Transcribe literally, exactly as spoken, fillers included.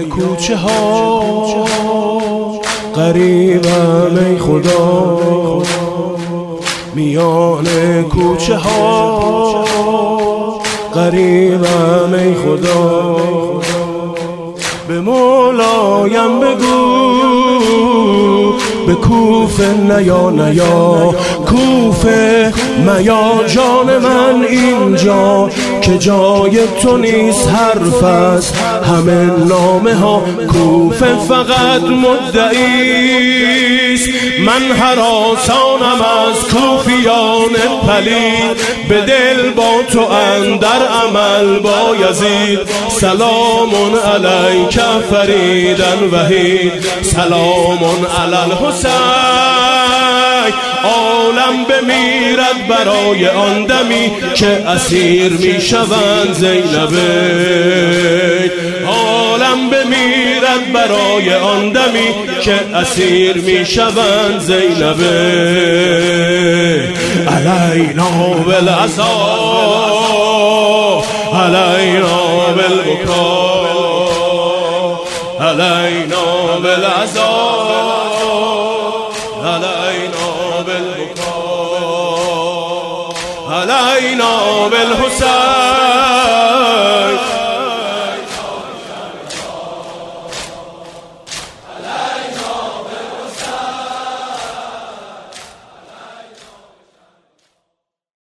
کوچه ها غریبم ای خدا، میان کوچه ها غریبم ای خدا. به مولایم بگو به کوفه نیا نیا، کوفه میا جان من اینجا، که جای تو نیست حرف است همه نامه ها. کوفه فقط مدعیست، من هراسانم از کوفیان پلید، به دل با تو اندر عمل با یزید. سلام علیک فریدا وحید، سلام علی الحسین. عالم بمیرد برای آن دمی که اسیر می شوند زینبه، عالم بمیرد برای آن دمی که اسیر می شوند زینبه. علینا بالعصا علینا بالبکا، علینا بالعصا علینا بالبکا، علینا بالحسین.